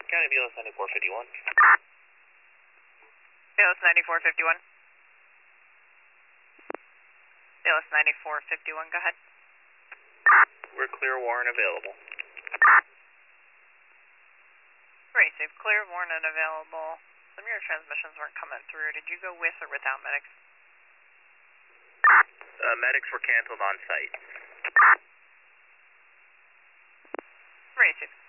County BLS 9451. BLS 9451. BLS 9451, go ahead. We're clear, warrant available. Great, safe, clear, warrant available. Some of your transmissions weren't coming through. Did you go with or without medics? Medics were canceled on site. Great, safe,